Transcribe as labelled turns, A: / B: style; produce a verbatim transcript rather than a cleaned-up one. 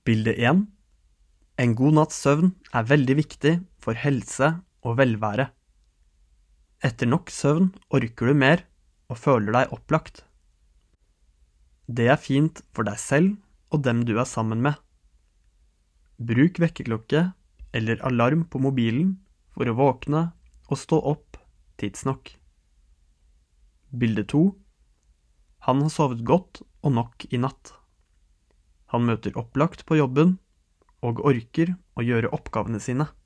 A: Bilde en. En god natts søvn er veldig viktig for helse og velvære. Etter nok søvn orker du mer og føler deg opplagt. Det er fint for deg selv og dem du er sammen med. Bruk vekkerklokke eller alarm på mobilen for å våkne og stå opp tidsnok. Bilde to. Han har sovet godt og nok i natt. Han møter opplagt på jobben og orker å gjøre oppgavene sine.